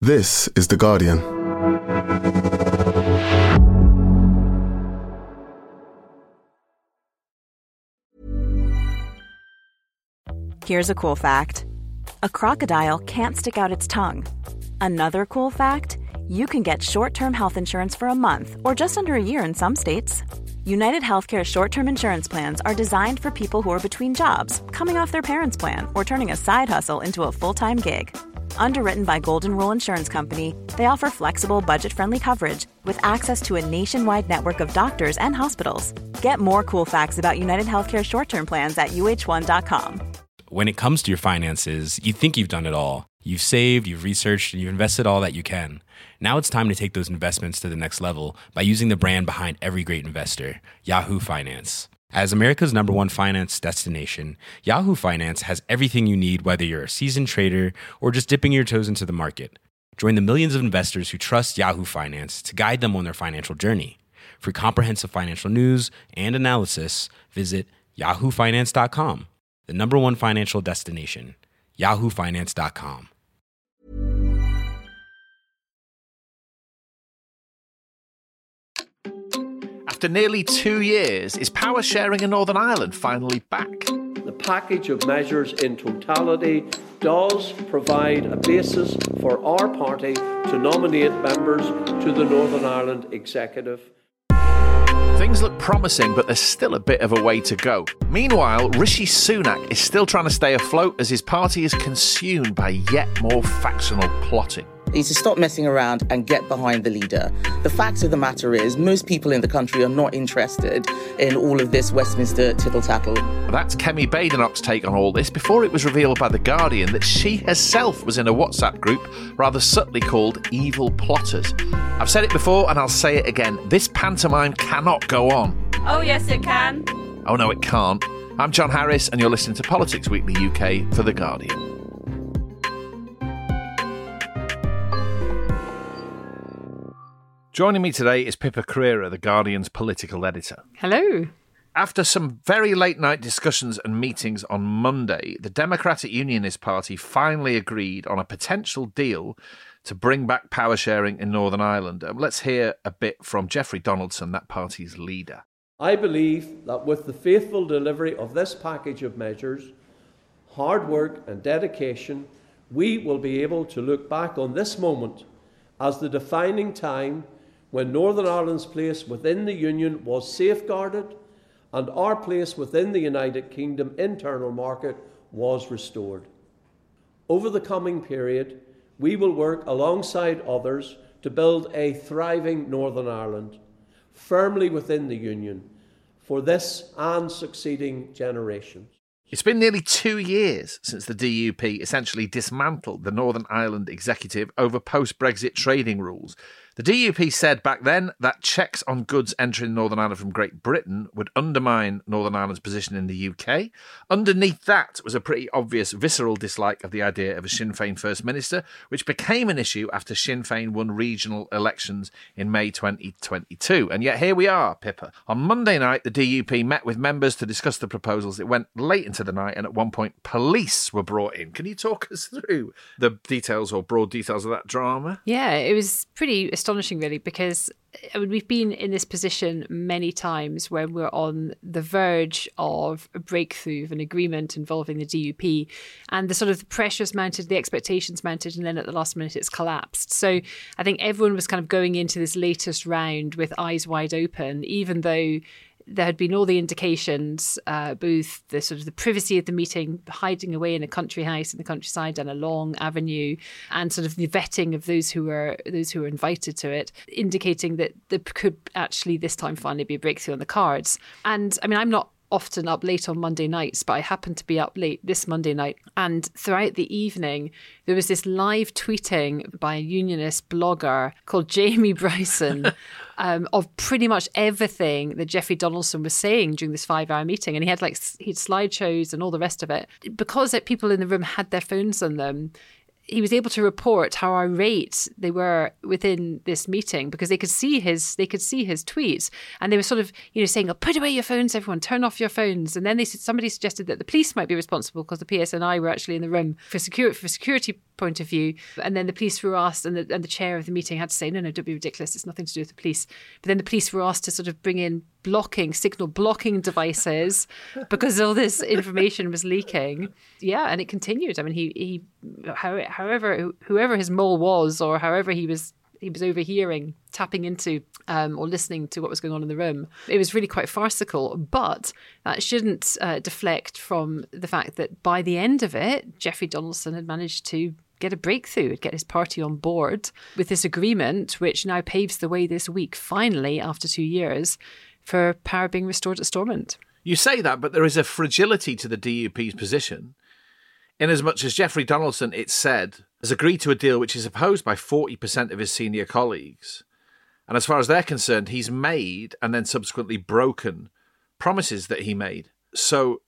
This is The Guardian. Here's a cool fact. A crocodile can't stick out its tongue. Another cool fact, you can get short-term health insurance for a month or just under a year in some states. United Healthcare short-term insurance plans are designed for people who are between jobs, coming off their parents' plan, or turning a side hustle into a full-time gig. Underwritten by Golden Rule Insurance Company, they offer flexible, budget-friendly coverage with access to a nationwide network of doctors and hospitals. Get more cool facts about United Healthcare short-term plans at uh1.com. When it comes to your finances, you think you've done it all. You've saved, you've researched, and you've invested all that you can. Now it's time to take those investments to the next level by using the brand behind every great investor, Yahoo Finance. As America's #1 finance destination, Yahoo Finance has everything you need, whether you're a seasoned trader or just dipping your toes into the market. Join the millions of investors who trust Yahoo Finance to guide them on their financial journey. For comprehensive financial news and analysis, visit yahoofinance.com. The #1 financial destination, yahoofinance.com. After nearly 2 years, is power sharing in Northern Ireland finally back? The package of measures in totality does provide a basis for our party to nominate members to the Northern Ireland Executive. Things look promising, but there's still a bit of a way to go. Meanwhile, Rishi Sunak is still trying to stay afloat as his party is consumed by yet more factional plotting. He needs to stop messing around and get behind the leader. The fact of the matter is, most people in the country are not interested in all of this Westminster tittle-tattle. That's Kemi Badenoch's take on all this before it was revealed by The Guardian that she herself was in a WhatsApp group rather subtly called Evil Plotters. I've said it before and I'll say it again. This pantomime cannot go on. Oh, yes, it can. Oh, no, it can't. I'm John Harris and you're listening to Politics Weekly UK for The Guardian. Joining me today is Pippa Crerar, The Guardian's political editor. Hello. After some very late-night discussions and meetings on Monday, the Democratic Unionist Party finally agreed on a potential deal to bring back power sharing in Northern Ireland. Let's hear a bit from Jeffrey Donaldson, that party's leader. I believe that with the faithful delivery of this package of measures, hard work and dedication, we will be able to look back on this moment as the defining time when Northern Ireland's place within the Union was safeguarded and our place within the United Kingdom internal market was restored. Over the coming period, we will work alongside others to build a thriving Northern Ireland, firmly within the Union, for this and succeeding generations. It's been nearly 2 years since the DUP essentially dismantled the Northern Ireland Executive over post-Brexit trading rules. The DUP said back then that checks on goods entering Northern Ireland from Great Britain would undermine Northern Ireland's position in the UK. Underneath that was a pretty obvious visceral dislike of the idea of a Sinn Féin First Minister, which became an issue after Sinn Féin won regional elections in May 2022. And yet here we are, Pippa. On Monday night, the DUP met with members to discuss the proposals. It went late into the night, and at one point, police were brought in. Can you talk us through the details or broad details of that drama? Yeah, it was pretty astonishing, really, because we've been in this position many times when we're on the verge of a breakthrough of an agreement involving the DUP, and the sort of pressures mounted, the expectations mounted, and then at the last minute it's collapsed. So I think everyone was kind of going into this latest round with eyes wide open, even though there had been all the indications, both the sort of the privacy of the meeting, hiding away in a country house in the countryside down a long avenue, and sort of the vetting of those who were invited to it, indicating that there could actually this time finally be a breakthrough on the cards. And I mean, I'm not often up late on Monday nights, but I happened to be up late this Monday night. And throughout the evening, there was this live tweeting by a unionist blogger called Jamie Bryson of pretty much everything that Jeffrey Donaldson was saying during this 5-hour meeting. And he had slideshows and all the rest of it. Because people in the room had their phones on them, he was able to report how irate they were within this meeting because they could see his tweets, and they were sort of saying, "Oh, put away your phones, everyone, turn off your phones." And then somebody suggested that the police might be responsible because the PSNI were actually in the room for security point of view. And then the police were asked, and the chair of the meeting had to say, "No, don't be ridiculous. It's nothing to do with the police." But then the police were asked to sort of bring in signal blocking devices because all this information was leaking. Yeah, and it continued. I mean, he whoever his mole was, or however he was overhearing, tapping into or listening to what was going on in the room. It was really quite farcical, but that shouldn't deflect from the fact that by the end of it, Jeffrey Donaldson had managed to get a breakthrough, get his party on board with this agreement, which now paves the way this week, finally, after 2 years, for power being restored at Stormont. You say that, but there is a fragility to the DUP's position, in as much as Jeffrey Donaldson, it's said, has agreed to a deal which is opposed by 40% of his senior colleagues. And as far as they're concerned, he's made and then subsequently broken promises that he made. So,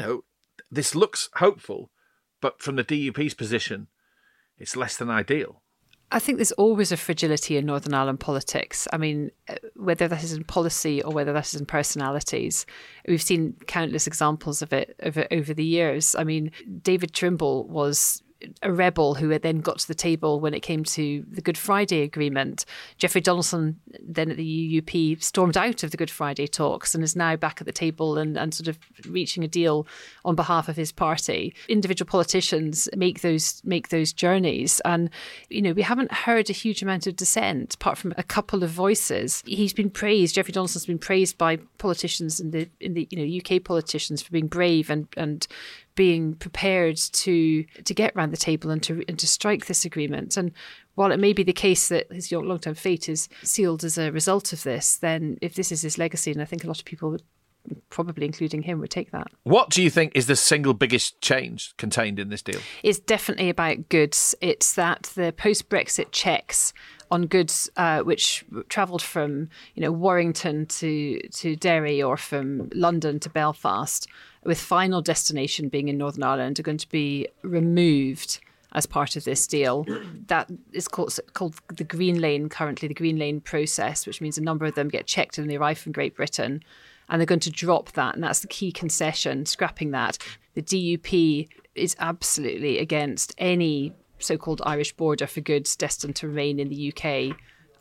this looks hopeful, but from the DUP's position, it's less than ideal. I think there's always a fragility in Northern Ireland politics. I mean, whether that is in policy or whether that is in personalities. We've seen countless examples of it over the years. I mean, David Trimble was a rebel who had then got to the table when it came to the Good Friday Agreement. Jeffrey Donaldson, then at the UUP, stormed out of the Good Friday talks and is now back at the table and sort of reaching a deal on behalf of his party. Individual politicians make those journeys, and we haven't heard a huge amount of dissent apart from a couple of voices. He's been praised. Jeffrey Donaldson's been praised by politicians in the UK politicians for being brave and being prepared to get round the table and to strike this agreement. And while it may be the case that his long-term fate is sealed as a result of this, then if this is his legacy, and I think a lot of people would, probably including him, would take that. What do you think is the single biggest change contained in this deal? It's definitely about goods. It's that the post-Brexit checks on goods which travelled from Warrington to Derry or from London to Belfast, with final destination being in Northern Ireland, are going to be removed as part of this deal. That is called the Green Lane, currently the Green Lane process, which means a number of them get checked when they arrive from Great Britain, and they're going to drop that. And that's the key concession, scrapping that. The DUP is absolutely against any so-called Irish border for goods destined to remain in the UK.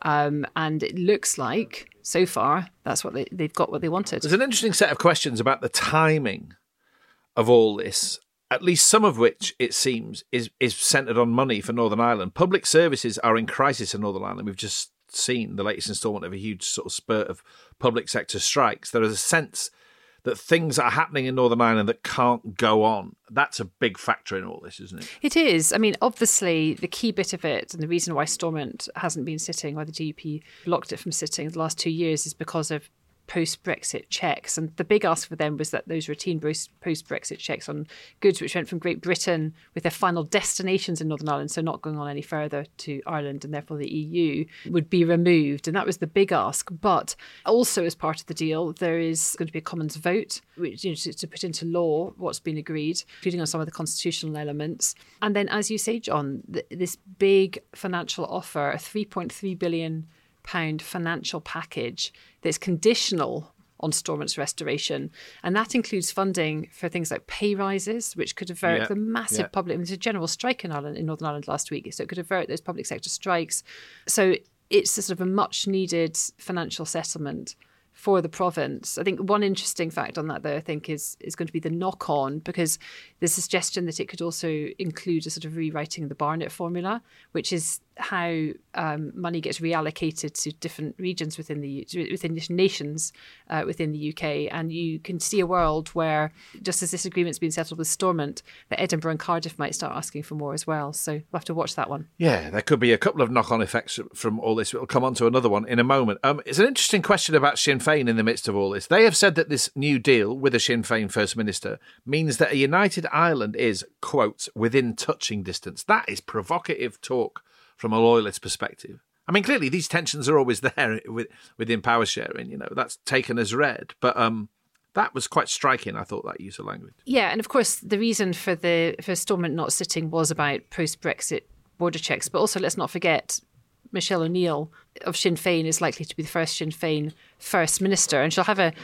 And it looks like, so far, that's what they've got what they wanted. There's an interesting set of questions about the timing of all this, at least some of which, it seems, is centred on money for Northern Ireland. Public services are in crisis in Northern Ireland. We've just seen the latest instalment of a huge sort of spurt of public sector strikes. There is a sense that things are happening in Northern Ireland that can't go on. That's a big factor in all this, isn't it? It is. I mean, obviously, the key bit of it, and the reason why Stormont hasn't been sitting, why the DUP blocked it from sitting the last 2 years, is because of post-Brexit checks. And the big ask for them was that those routine post-Brexit checks on goods which went from Great Britain with their final destinations in Northern Ireland, so not going on any further to Ireland and therefore the EU, would be removed. And that was the big ask. But also as part of the deal, there is going to be a Commons vote, which to put into law what's been agreed, including on some of the constitutional elements. And then, as you say, John, this big financial offer, a £3.3 billion financial package that's conditional on Stormont's restoration. And that includes funding for things like pay rises, which could avert the massive public... There's a general strike in Northern Ireland last week, so it could avert those public sector strikes. So it's a sort of a much-needed financial settlement for the province. I think one interesting fact on that, though, I think is going to be the knock-on, because there's a suggestion that it could also include a sort of rewriting of the Barnett formula, which is how money gets reallocated to different regions within nations within the UK. And you can see a world where, just as this agreement's been settled with Stormont, that Edinburgh and Cardiff might start asking for more as well. So we'll have to watch that one. Yeah, there could be a couple of knock-on effects from all this. We'll come on to another one in a moment. It's an interesting question about Sinn Féin in the midst of all this. They have said that this new deal with a Sinn Féin First Minister means that a united Ireland is, quote, within touching distance. That is provocative talk from a loyalist perspective. I mean, clearly these tensions are always there within power sharing, that's taken as read. But That was quite striking, I thought, that use of language. Yeah, and of course, the reason for Stormont not sitting was about post-Brexit border checks. But also, let's not forget, Michelle O'Neill of Sinn Féin is likely to be the first Sinn Féin First Minister, and she'll have a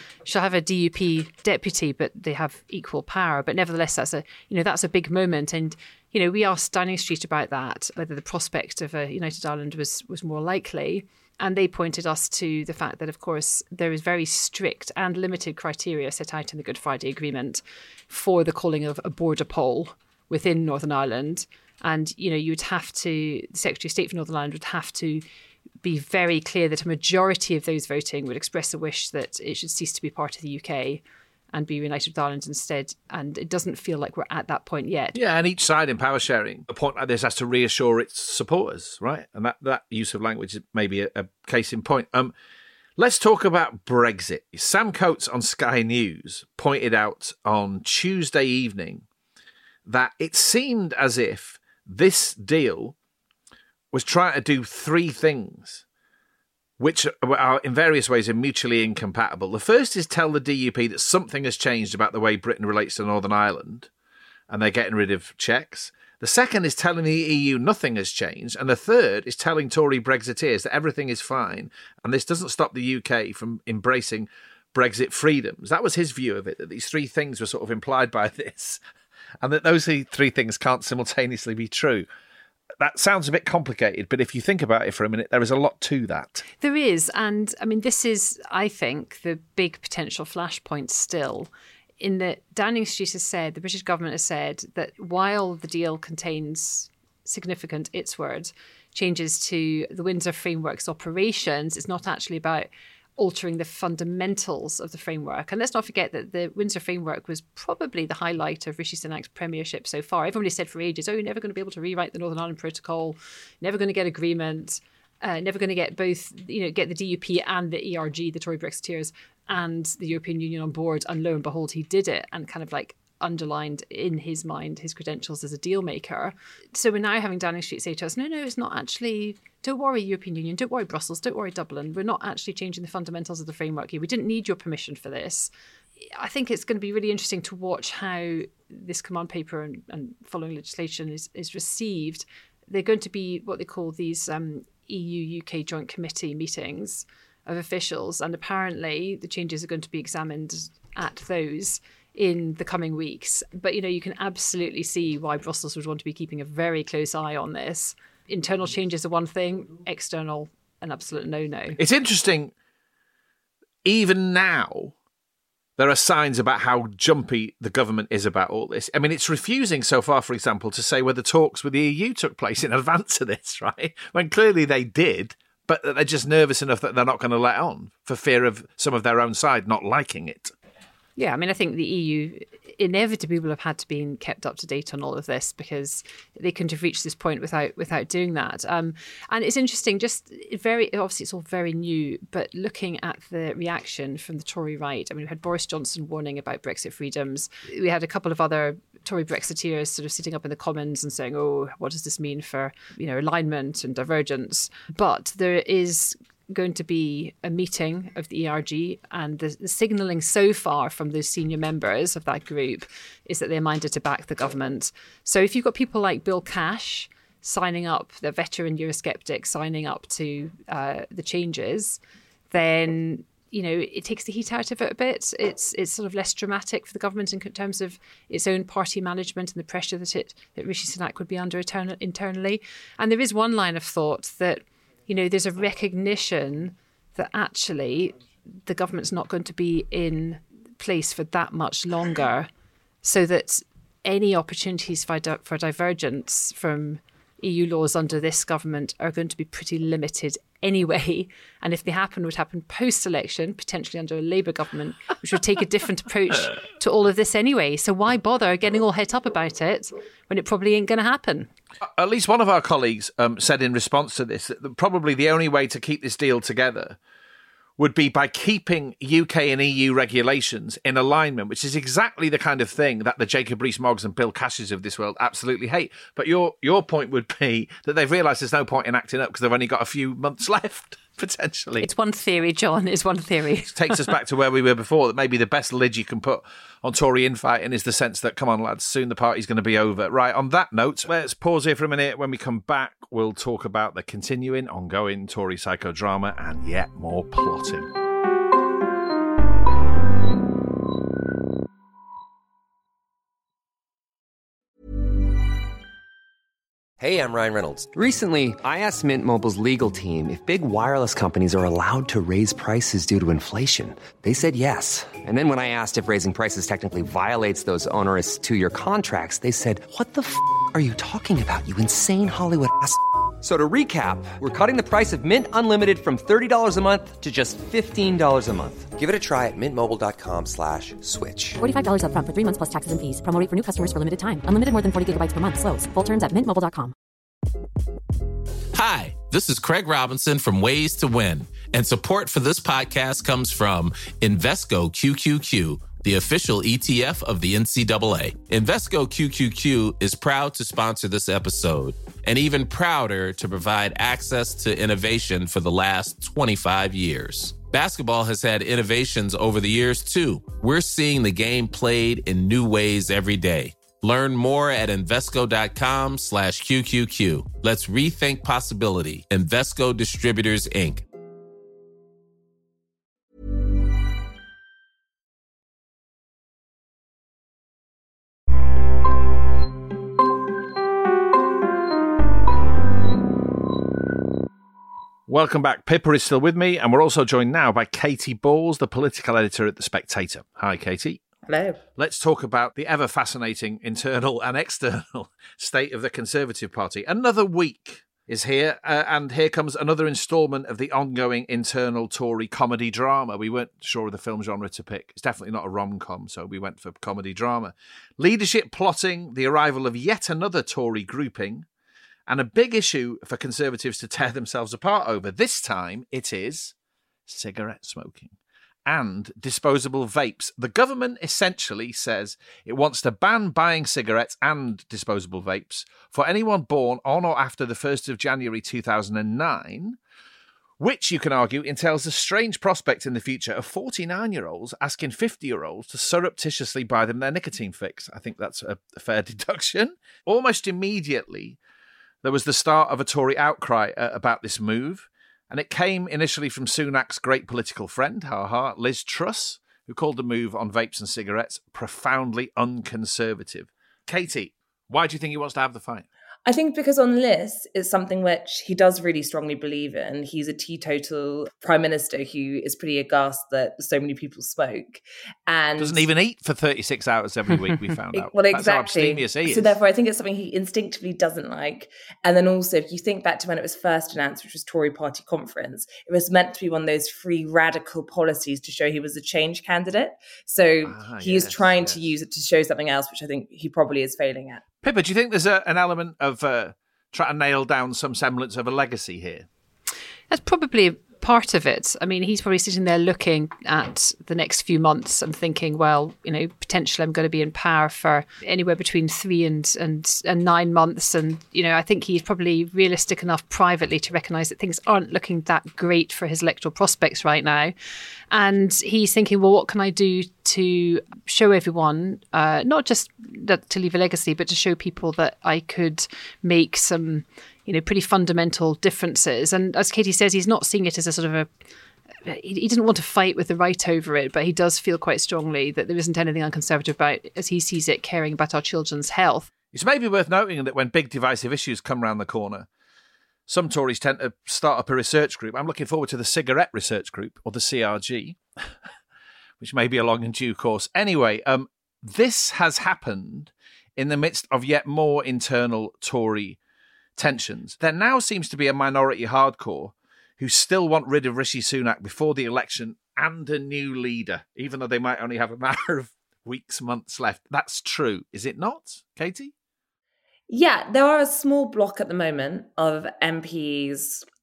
DUP deputy, but they have equal power. But nevertheless, that's a big moment. And we asked Downing Street about that, whether the prospect of a United Ireland was more likely. And they pointed us to the fact that, of course, there is very strict and limited criteria set out in the Good Friday Agreement for the calling of a border poll within Northern Ireland. And, you would have to, the Secretary of State for Northern Ireland would have to be very clear that a majority of those voting would express a wish that it should cease to be part of the UK and be reunited with Ireland instead. And it doesn't feel like we're at that point yet. Yeah, and each side in power sharing, a point like this has to reassure its supporters, right? And that use of language is maybe a case in point. Let's talk about Brexit. Sam Coates on Sky News pointed out on Tuesday evening that it seemed as if this deal was trying to do three things, which are in various ways are mutually incompatible. The first is tell the DUP that something has changed about the way Britain relates to Northern Ireland, and they're getting rid of checks. The second is telling the EU nothing has changed. And the third is telling Tory Brexiteers that everything is fine, and this doesn't stop the UK from embracing Brexit freedoms. That was his view of it, that these three things were sort of implied by this, and that those three things can't simultaneously be true. That sounds a bit complicated, but if you think about it for a minute, there is a lot to that. There is. And I mean, this is, I think, the big potential flashpoint still, in that Downing Street has said, the British government has said, that while the deal contains significant, its words, changes to the Windsor Framework's operations, it's not actually about altering the fundamentals of the framework. And let's not forget that the Windsor Framework was probably the highlight of Rishi Sunak's premiership so far. Everybody said for ages, you're never going to be able to rewrite the Northern Ireland Protocol, never going to get agreement, never going to get both, get the DUP and the ERG, the Tory Brexiteers, and the European Union on board. And lo and behold, he did it, and kind of underlined in his mind his credentials as a deal maker. So we're now having Downing Street say to us, no, it's not actually, don't worry European Union, don't worry Brussels, don't worry Dublin, we're not actually changing the fundamentals of the framework here. We didn't need your permission for this. I think it's going to be really interesting to watch how this command paper and following legislation is received. They're going to be what they call these EU-UK Joint Committee meetings of officials, and apparently the changes are going to be examined at those in the coming weeks. But, you can absolutely see why Brussels would want to be keeping a very close eye on this. Internal changes are one thing, external, an absolute no-no. It's interesting, even now, there are signs about how jumpy the government is about all this. I mean, it's refusing so far, for example, to say whether talks with the EU took place in advance of this, right? When clearly they did, but they're just nervous enough that they're not going to let on for fear of some of their own side not liking it. Yeah, I mean, I think the EU inevitably will have had to be kept up to date on all of this, because they couldn't have reached this point without doing that. And it's interesting, obviously it's all very new, but looking at the reaction from the Tory right, I mean, we had Boris Johnson warning about Brexit freedoms. We had a couple of other Tory Brexiteers sort of sitting up in the Commons and saying, what does this mean for, alignment and divergence? But there is going to be a meeting of the ERG, and the signalling so far from those senior members of that group is that they're minded to back the government. So if you've got people like Bill Cash signing up, the veteran Eurosceptic signing up to the changes, then it takes the heat out of it a bit. It's sort of less dramatic for the government in terms of its own party management and the pressure that Rishi Sunak would be under internally. And there is one line of thought that there's a recognition that actually the government's not going to be in place for that much longer, so that any opportunities for divergence from EU laws under this government are going to be pretty limited anyway. And if they happen, would happen post-election, potentially under a Labour government, which would take a different approach to all of this anyway. So why bother getting all het up about it when it probably ain't going to happen? At least one of our colleagues said in response to this that probably the only way to keep this deal together would be by keeping UK and EU regulations in alignment, which is exactly the kind of thing that the Jacob Rees-Moggs and Bill Cashes of this world absolutely hate. But your point would be that they've realised there's no point in acting up because they've only got a few months left. Potentially. It's one theory, John. It's one theory. It takes us back to where we were before, that maybe the best lid you can put on Tory infighting is the sense that, come on, lads, soon the party's going to be over. Right, on that note, let's pause here for a minute. When we come back, we'll talk about the continuing, ongoing Tory psychodrama and yet more plotting. Hey, I'm Ryan Reynolds. Recently, I asked Mint Mobile's legal team if big wireless companies are allowed to raise prices due to inflation. They said yes. And then when I asked if raising prices technically violates those onerous two-year contracts, they said, "What the f*** are you talking about, you insane Hollywood ass?" So to recap, we're cutting the price of Mint Unlimited from $30 a month to just $15 a month. Give it a try at mintmobile.com/switch. $45 up front for 3 months plus taxes and fees. Promo rate for new customers for limited time. Unlimited more than 40 gigabytes per month. Slows full terms at mintmobile.com. Hi, this is Craig Robinson from Ways to Win, and support for this podcast comes from Invesco QQQ, the official ETF of the NCAA. Invesco QQQ is proud to sponsor this episode, and even prouder to provide access to innovation for the last 25 years. Basketball has had innovations over the years, too. We're seeing the game played in new ways every day. Learn more at Invesco.com/QQQ. Let's rethink possibility. Invesco Distributors, Inc. Welcome back. Pippa is still with me, and we're also joined now by Katy Balls, the political editor at The Spectator. Hi, Katy. Hello. Let's talk about the ever-fascinating internal and external state of the Conservative Party. Another week is here, and here comes another instalment of the ongoing internal Tory comedy drama. We weren't sure of the film genre to pick. It's definitely not a rom-com, so we went for comedy drama. Leadership plotting, the arrival of yet another Tory grouping, and a big issue for Conservatives to tear themselves apart over. This time, it is cigarette smoking and disposable vapes. The government essentially says it wants to ban buying cigarettes and disposable vapes for anyone born on or after the 1st of January 2009, which, you can argue, entails a strange prospect in the future of 49-year-olds asking 50-year-olds to surreptitiously buy them their nicotine fix. I think that's a fair deduction. Almost immediately, there was the start of a Tory outcry about this move, and it came initially from Sunak's great political friend, Liz Truss, who called the move on vapes and cigarettes profoundly unconservative. Katy, why do you think he wants to have the fight? I think because on Liz is something which he does really strongly believe in. He's a teetotal prime minister who is pretty aghast that so many people smoke. And doesn't even eat for 36 hours every week, we found out. Well, That's exactly. how abstemious he is. So therefore, I think it's something he instinctively doesn't like. And then also, if you think back to when it was first announced, which was Tory party conference, it was meant to be one of those free radical policies to show he was a change candidate. So he is trying to use it to show something else, which I think he probably is failing at. Pippa, do you think there's an element of trying to nail down some semblance of a legacy here? That's probably part of it. I mean, he's probably sitting there looking at the next few months and thinking, well, potentially I'm going to be in power for anywhere between 3 and 9 months. And, I think he's probably realistic enough privately to recognise that things aren't looking that great for his electoral prospects right now. And he's thinking, well, what can I do to show everyone, not just to leave a legacy, but to show people that I could make some pretty fundamental differences. And as Katy says, he's not seeing it as a sort of he didn't want to fight with the right over it, but he does feel quite strongly that there isn't anything unconservative about, as he sees it, caring about our children's health. It's maybe worth noting that when big divisive issues come round the corner, some Tories tend to start up a research group. I'm looking forward to the Cigarette Research Group, or the CRG, which may be along in due course. Anyway, this has happened in the midst of yet more internal Tory tensions. There now seems to be a minority hardcore who still want rid of Rishi Sunak before the election and a new leader, even though they might only have a matter of weeks, months left. That's true, is it not, Katy? Yeah, there are a small block at the moment of MPs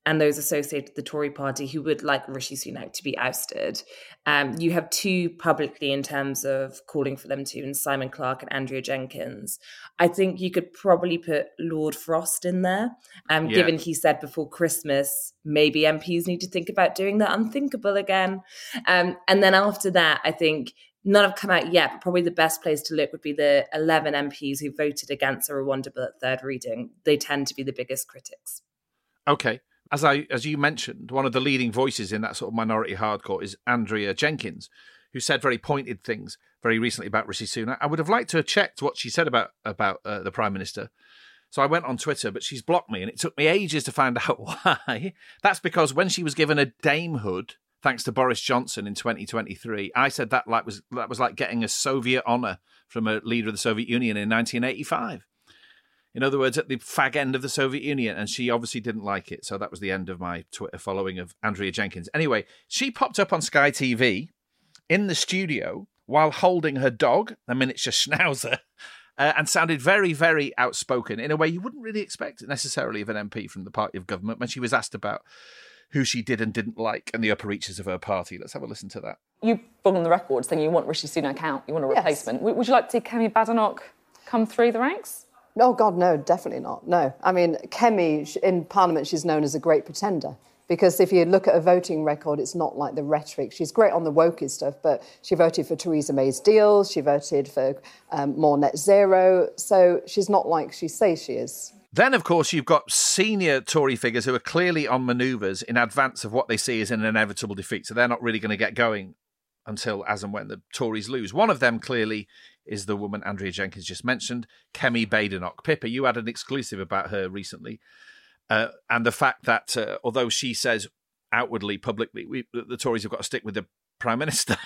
and those associated with the Tory party who would like Rishi Sunak to be ousted. You have two publicly in terms of calling for them to, and Simon Clarke and Andrea Jenkins. I think you could probably put Lord Frost in there, given he said before Christmas, maybe MPs need to think about doing the unthinkable again. And then after that, I think none have come out yet, but probably the best place to look would be the 11 MPs who voted against a Rwanda bill at third reading. They tend to be the biggest critics. Okay. As you mentioned, one of the leading voices in that sort of minority hardcore is Andrea Jenkins, who said very pointed things very recently about Rishi Sunak. I would have liked to have checked what she said about the Prime Minister. So I went on Twitter, but she's blocked me, and it took me ages to find out why. That's because when she was given a damehood, thanks to Boris Johnson in 2023, I said that was like getting a Soviet honour from a leader of the Soviet Union in 1985. In other words, at the fag end of the Soviet Union, and she obviously didn't like it. So that was the end of my Twitter following of Andrea Jenkins. Anyway, she popped up on Sky TV in the studio while holding her dog, a miniature schnauzer, and sounded very, very outspoken in a way you wouldn't really expect necessarily of an MP from the party of government when she was asked about who she did and didn't like and the upper reaches of her party. Let's have a listen to that. You've gone on the record saying you want Rishi Sunak out, you want a replacement. Yes. Would you like to see Kemi Badenoch come through the ranks? Oh, God, no, definitely not. No. I mean, Kemi, in Parliament, she's known as a great pretender. Because if you look at her voting record, it's not like the rhetoric. She's great on the wokey stuff, but she voted for Theresa May's deals. She voted for more net zero. So she's not like she says she is. Then, of course, you've got senior Tory figures who are clearly on manoeuvres in advance of what they see as an inevitable defeat. So they're not really going to get going until as and when the Tories lose. One of them clearly is the woman Andrea Jenkins just mentioned, Kemi Badenoch. Pippa, you had an exclusive about her recently. And the fact that although she says outwardly, publicly, the Tories have got to stick with the Prime Minister,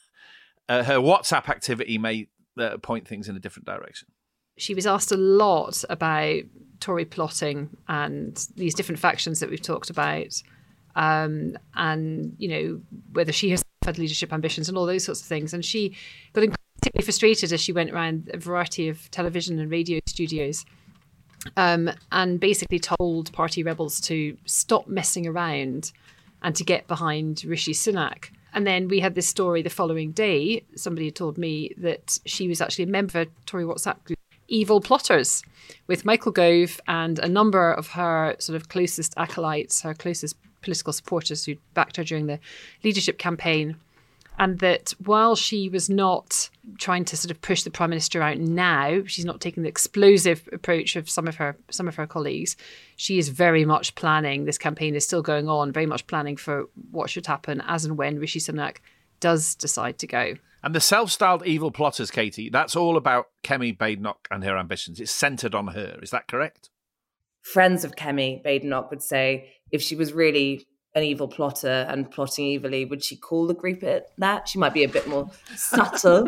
her WhatsApp activity may point things in a different direction. She was asked a lot about Tory plotting and these different factions that we've talked about, and, you know, whether she has had leadership ambitions and all those sorts of things. And she got incredibly frustrated as she went around a variety of television and radio studios, and basically told party rebels to stop messing around and to get behind Rishi Sunak. And then we had this story the following day. Somebody had told me that she was actually a member of a Tory WhatsApp group, Evil Plotters, with Michael Gove and a number of her sort of closest acolytes, her closest political supporters who backed her during the leadership campaign. And that while she was not trying to sort of push the Prime Minister out now, she's not taking the explosive approach of some of her colleagues. She is very much planning. This campaign is still going on, very much planning for what should happen as and when Rishi Sunak does decide to go. And the self-styled evil plotters, Katie, that's all about Kemi Badenoch and her ambitions. It's centred on her. Is that correct? Friends of Kemi Badenoch would say if she was really an evil plotter and plotting evilly, would she call the group it that? She might be a bit more subtle.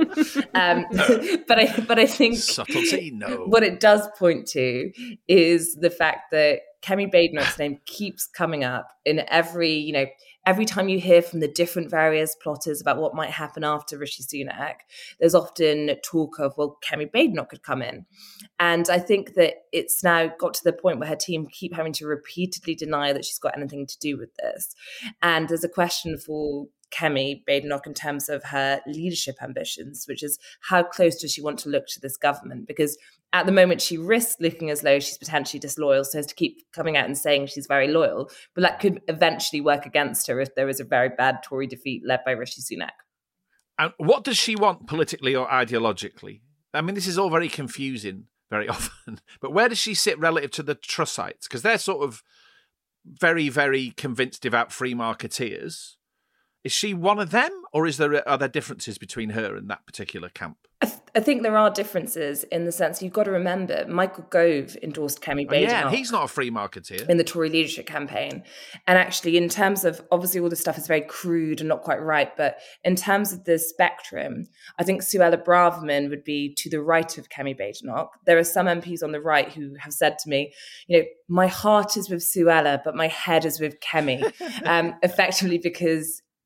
But I think subtlety, no. What it does point to is the fact that Kemi Badenoch's name keeps coming up in every time you hear from the different various plotters about what might happen after Rishi Sunak, there's often talk of, well, Kemi Badenoch could come in. And I think that it's now got to the point where her team keep having to repeatedly deny that she's got anything to do with this. And there's a question for Kemi Badenoch in terms of her leadership ambitions, which is how close does she want to look to this government? Because at the moment, she risks looking as though she's potentially disloyal, so as to keep coming out and saying she's very loyal. But that could eventually work against her if there is a very bad Tory defeat led by Rishi Sunak. And what does she want politically or ideologically? I mean, this is all very confusing very often. But where does she sit relative to the Trussites? Because they're sort of very, very convinced devout free marketeers. Is she one of them, or are there differences between her and that particular camp? I think there are differences in the sense you've got to remember Michael Gove endorsed Kemi Badenoch. Yeah, he's not a free marketeer. In the Tory leadership campaign. And actually, in terms of, obviously all this stuff is very crude and not quite right, but in terms of the spectrum, I think Suella Braverman would be to the right of Kemi Badenoch. There are some MPs on the right who have said to me, my heart is with Suella, but my head is with Kemi, effectively because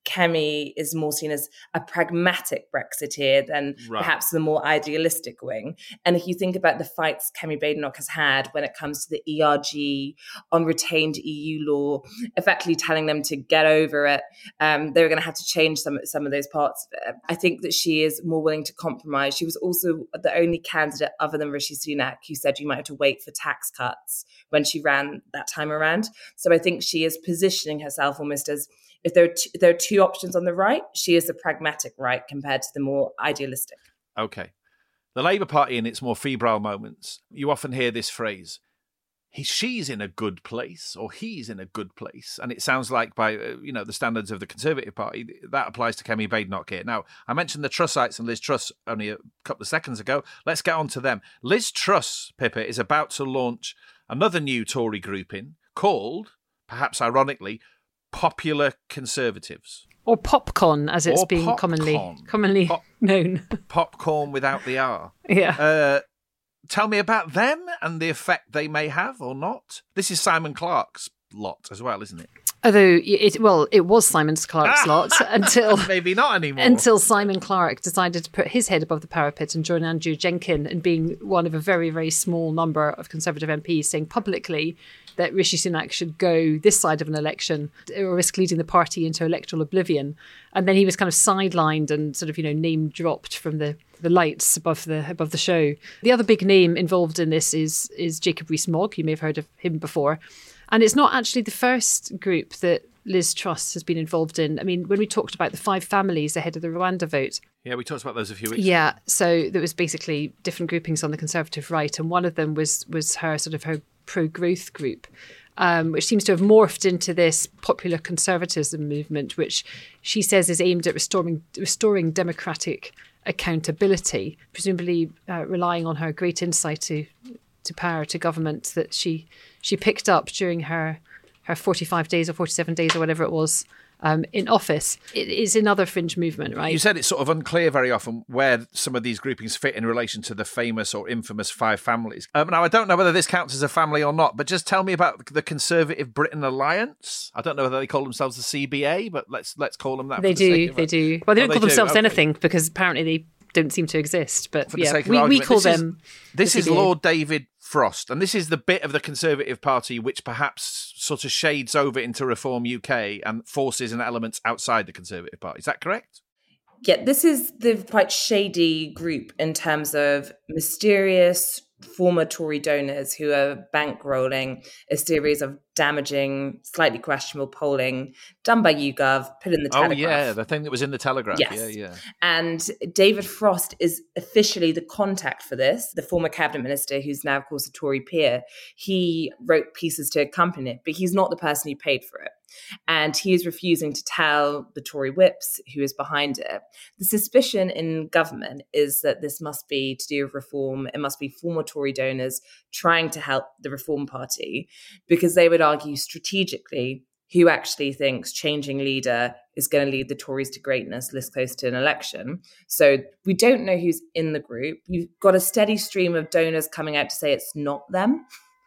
Kemi is more seen as a pragmatic Brexiteer than perhaps the more idealistic wing. And if you think about the fights Kemi Badenoch has had when it comes to the ERG, on retained EU law, effectively telling them to get over it, they were going to have to change some of those parts of it. I think that she is more willing to compromise. She was also the only candidate other than Rishi Sunak who said you might have to wait for tax cuts when she ran that time around. So I think she is positioning herself almost as, if there are two options on the right, she is the pragmatic right compared to the more idealistic. Okay. The Labour Party in its more febrile moments, you often hear this phrase, she's in a good place or he's in a good place. And it sounds like by the standards of the Conservative Party, that applies to Kemi Badenoch here. Now, I mentioned the Trussites and Liz Truss only a couple of seconds ago. Let's get on to them. Liz Truss, Pippa, is about to launch another new Tory grouping called, perhaps ironically, Popular Conservatives. Or Popcon, as it's being commonly known. Popcorn without the R. Yeah. Tell me about them and the effect they may have or not. This is Simon Clarke's lot as well, isn't it? Although it was Simon Clarke's lot until maybe not anymore. Until Simon Clarke decided to put his head above the parapet and join Andrew Jenkin in being one of a very, very small number of Conservative MPs saying publicly that Rishi Sunak should go this side of an election or risk leading the party into electoral oblivion. And then he was kind of sidelined and sort of, name dropped from the lights above the show. The other big name involved in this is Jacob Rees-Mogg. You may have heard of him before. And it's not actually the first group that Liz Truss has been involved in. I mean, when we talked about the 5 families ahead of the Rwanda vote. Yeah, we talked about those a few weeks ago. Yeah, so there was basically different groupings on the Conservative right. And one of them was her pro-growth group, which seems to have morphed into this popular conservatism movement, which she says is aimed at restoring democratic accountability, presumably relying on her great insight to power, to government, that she picked up during her 45 days or 47 days or whatever it was in office. It is another fringe movement, right? You said it's sort of unclear very often where some of these groupings fit in relation to the famous or infamous 5 families. Now, I don't know whether this counts as a family or not, but just tell me about the Conservative Britain Alliance. I don't know whether they call themselves the CBA, but let's call them that. They do. Well, they don't call themselves anything because apparently they don't seem to exist. But we call them. This is Lord David Frost, and this is the bit of the Conservative Party which perhaps sort of shades over into Reform UK and forces and elements outside the Conservative Party. Is that correct? Yeah, this is the quite shady group in terms of mysterious former Tory donors who are bankrolling a series of damaging, slightly questionable polling done by YouGov, put in the Telegraph. Oh, yeah, the thing that was in the Telegraph. Yes. Yeah. And David Frost is officially the contact for this, the former cabinet minister, who's now, of course, a Tory peer. He wrote pieces to accompany it, but he's not the person who paid for it. And he is refusing to tell the Tory whips who is behind it. The suspicion in government is that this must be to do with reform. It must be former Tory donors trying to help the Reform Party, because they would argue strategically who actually thinks changing leader is going to lead the Tories to greatness this close to an election. So we don't know who's in the group. You've got a steady stream of donors coming out to say it's not them.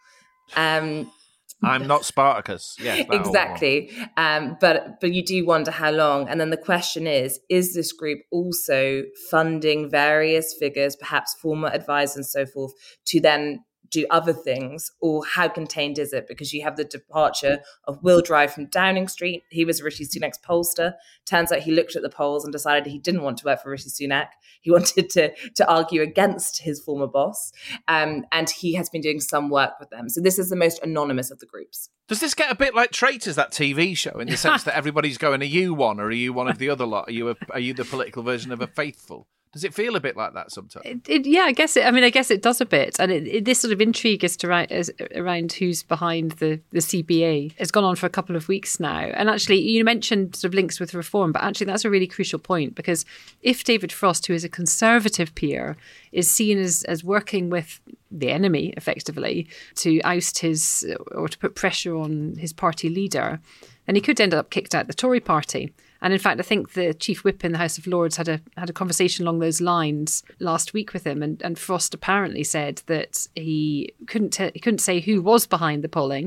I'm not Spartacus. Yeah, exactly. But you do wonder how long. And then the question is this group also funding various figures, perhaps former advisors and so forth, to then do other things? Or how contained is it? Because you have the departure of Will Drive from Downing Street. He was Rishi Sunak's pollster. Turns out he looked at the polls and decided he didn't want to work for Rishi Sunak. He wanted to argue against his former boss. And he has been doing some work with them. So this is the most anonymous of the groups. Does this get a bit like Traitors, that TV show, in the sense that everybody's going, are you one or are you one of the other lot? Are you the political version of a Faithful? Does it feel a bit like that sometimes? Yeah, I guess it does a bit. And this sort of intrigue as around who's behind the CBA has gone on for a couple of weeks now. And actually, you mentioned sort of links with reform, but actually that's a really crucial point, because if David Frost, who is a Conservative peer, is seen as working with the enemy, effectively, to oust his, or to put pressure on his party leader, then he could end up kicked out the Tory party. And in fact, I think the Chief Whip in the House of Lords had a conversation along those lines last week with him. And Frost apparently said that he couldn't say who was behind the polling,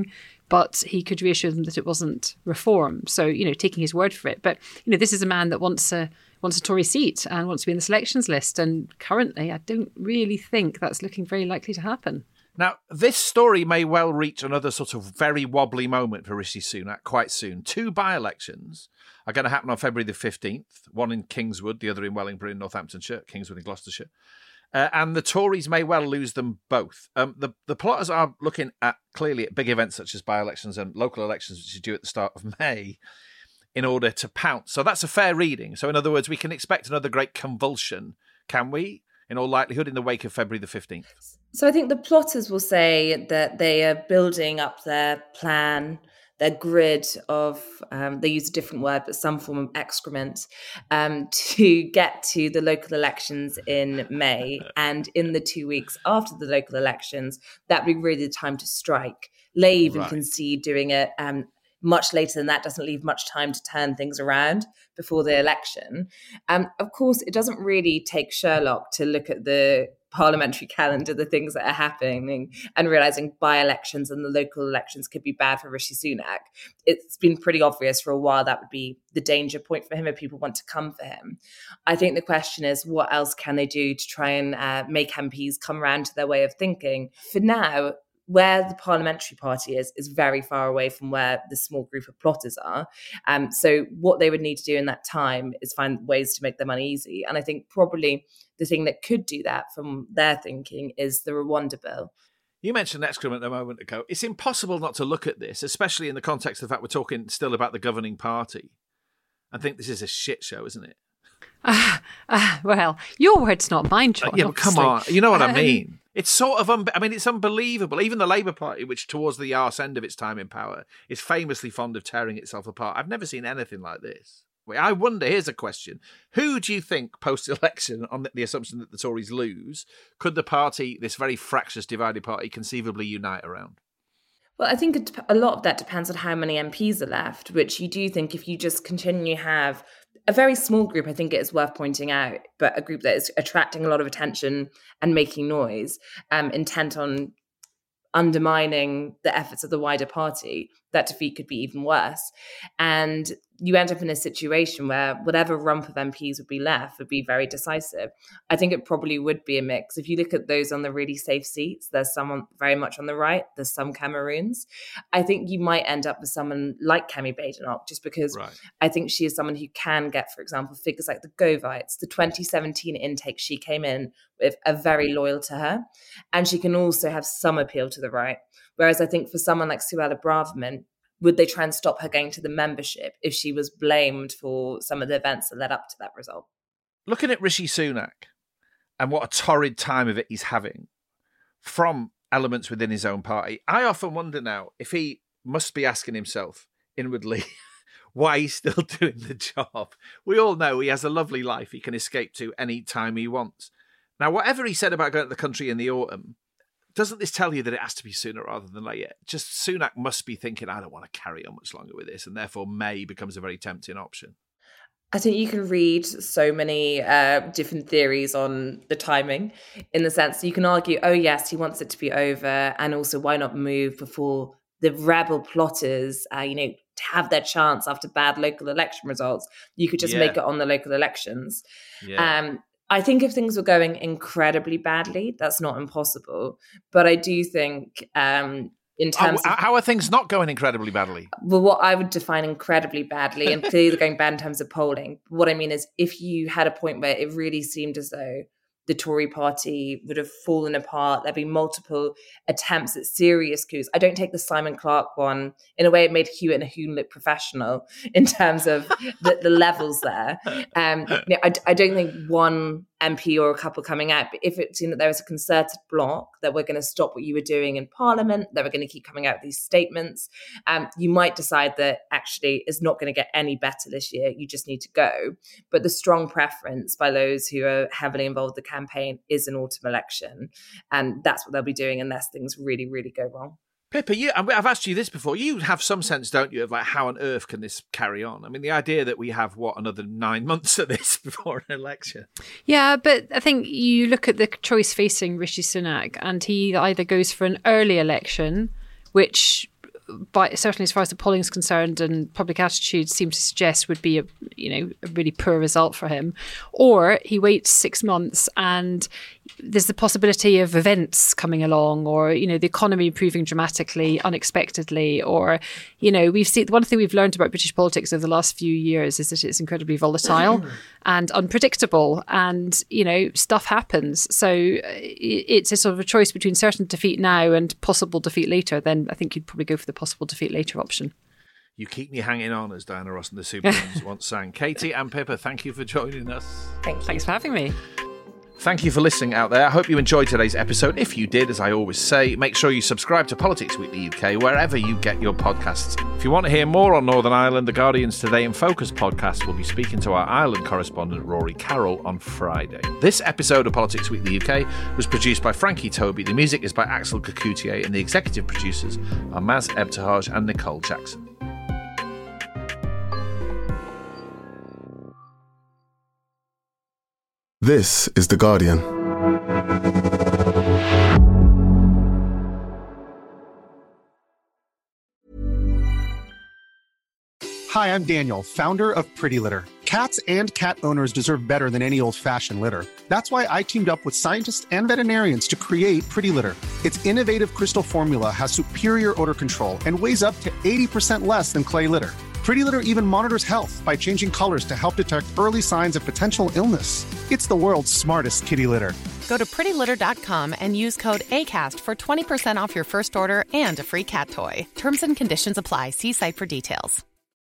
but he could reassure them that it wasn't reform. So, taking his word for it. But, this is a man that wants a Tory seat and wants to be in the selections list. And currently, I don't really think that's looking very likely to happen. Now, this story may well reach another sort of very wobbly moment for Rishi Sunak quite soon. 2 by-elections are going to happen on February the 15th, one in Kingswood, the other in Wellingborough in Northamptonshire, Kingswood in Gloucestershire. And the Tories may well lose them both. The plotters are looking at clearly at big events such as by-elections and local elections, which is due at the start of May, in order to pounce. So that's a fair reading. So in other words, we can expect another great convulsion, can we? In all likelihood, in the wake of February the 15th. So I think the plotters will say that they are building up their plan, their grid of, they use a different word, but some form of excrement, to get to the local elections in May. And in the 2 weeks after the local elections, that'd be really the time to strike. Lay even concede doing it much later than that, doesn't leave much time to turn things around before the election. Of course, it doesn't really take Sherlock to look at the parliamentary calendar, the things that are happening, and realising by-elections and the local elections could be bad for Rishi Sunak. It's been pretty obvious for a while that would be the danger point for him if people want to come for him. I think the question is, what else can they do to try and make MPs come around to their way of thinking? For now, where the parliamentary party is very far away from where the small group of plotters are. So what they would need to do in that time is find ways to make them uneasy. And I think probably the thing that could do that from their thinking is the Rwanda bill. You mentioned excrement a moment ago. It's impossible not to look at this, especially in the context of the fact we're talking still about the governing party. I think this is a shit show, isn't it? Well, your word's not mine, John. Yeah, but come on. You know what I mean. It's sort of, it's unbelievable. Even the Labour Party, which towards the arse end of its time in power, is famously fond of tearing itself apart. I've never seen anything like this. I wonder, here's a question. Who do you think post-election, on the assumption that the Tories lose, could the party, this very fractious, divided party, conceivably unite around? Well, I think a lot of that depends on how many MPs are left, which you do think if you just continue to have a very small group, I think it is worth pointing out, but a group that is attracting a lot of attention and making noise, intent on undermining the efforts of the wider party, that defeat could be even worse. And you end up in a situation where whatever rump of MPs would be left would be very decisive. I think it probably would be a mix. If you look at those on the really safe seats, there's someone very much on the right, there's some Cameroons. I think you might end up with someone like Kemi Badenoch, just because I think she is someone who can get, for example, figures like the Govites. The 2017 intake she came in with are very loyal to her. And she can also have some appeal to the right. Whereas I think for someone like Suella Braverman, would they try and stop her going to the membership if she was blamed for some of the events that led up to that result? Looking at Rishi Sunak and what a torrid time of it he's having from elements within his own party, I often wonder now if he must be asking himself inwardly why he's still doing the job. We all know he has a lovely life he can escape to any time he wants. Now, whatever he said about going to the country in the autumn, doesn't this tell you that it has to be sooner rather than later? Just Sunak must be thinking, I don't want to carry on much longer with this, and therefore May becomes a very tempting option. I think you can read so many different theories on the timing, in the sense that you can argue, oh yes, he wants it to be over, and also why not move before the rebel plotters, have their chance after bad local election results. You could just make it on the local elections. I think if things were going incredibly badly, that's not impossible. But I do think in terms of... How are things not going incredibly badly? Well, what I would define incredibly badly, and clearly they're going bad in terms of polling. What I mean is if you had a point where it really seemed as though the Tory party would have fallen apart, there'd be multiple attempts at serious coups. I don't take the Simon Clarke one. In a way, it made Hewitt and Hoon look professional in terms of the levels there. I don't think one MP or a couple coming out, but if it seemed that there was a concerted block that we're going to stop what you were doing in Parliament, that we're going to keep coming out with these statements, you might decide that actually it's not going to get any better this year. You just need to go. But the strong preference by those who are heavily involved in the campaign is an autumn election. And that's what they'll be doing unless things really, really go wrong. Pippa, I've asked you this before. You have some sense, don't you, of like how on earth can this carry on? I mean, the idea that we have, another 9 months of this before an election. Yeah, but I think you look at the choice facing Rishi Sunak and he either goes for an early election, which but certainly as far as the polling is concerned and public attitude seem to suggest would be a really poor result for him. Or he waits 6 months and there's the possibility of events coming along, or, the economy improving dramatically, unexpectedly, or, we've seen, one thing we've learned about British politics over the last few years is that it's incredibly volatile and unpredictable, and, stuff happens. So it's a sort of a choice between certain defeat now and possible defeat later. Then I think you'd probably go for the possible defeat later option. You keep me hanging on, as Diana Ross and the Supremes once sang. Katie and Pippa, thank you for joining us. Thanks for having me. Thank you for listening out there. I hope you enjoyed today's episode. If you did, as I always say, make sure you subscribe to Politics Weekly UK wherever you get your podcasts. If you want to hear more on Northern Ireland, the Guardian's Today in Focus podcast will be speaking to our Ireland correspondent Rory Carroll on Friday. This episode of Politics Weekly UK was produced by Frankie Toby. The music is by Axel Kakoutié, and the executive producers are Maz Ebtehaj and Nicole Jackson. This is The Guardian. Hi, I'm Daniel, founder of Pretty Litter. Cats and cat owners deserve better than any old-fashioned litter. That's why I teamed up with scientists and veterinarians to create Pretty Litter. Its innovative crystal formula has superior odor control and weighs up to 80% less than clay litter. Pretty Litter even monitors health by changing colors to help detect early signs of potential illness. It's the world's smartest kitty litter. Go to prettylitter.com and use code ACAST for 20% off your first order and a free cat toy. Terms and conditions apply. See site for details.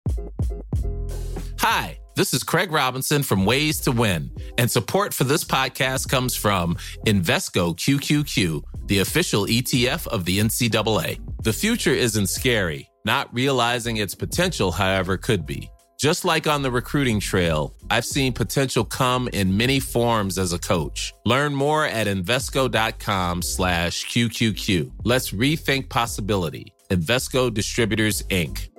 Hi, this is Craig Robinson from Ways to Win, and support for this podcast comes from Invesco QQQ, the official ETF of the NCAA. The future isn't scary. Not realizing its potential, however, could be. Just like on the recruiting trail, I've seen potential come in many forms as a coach. Learn more at Invesco.com/QQQ. Let's rethink possibility. Invesco Distributors, Inc.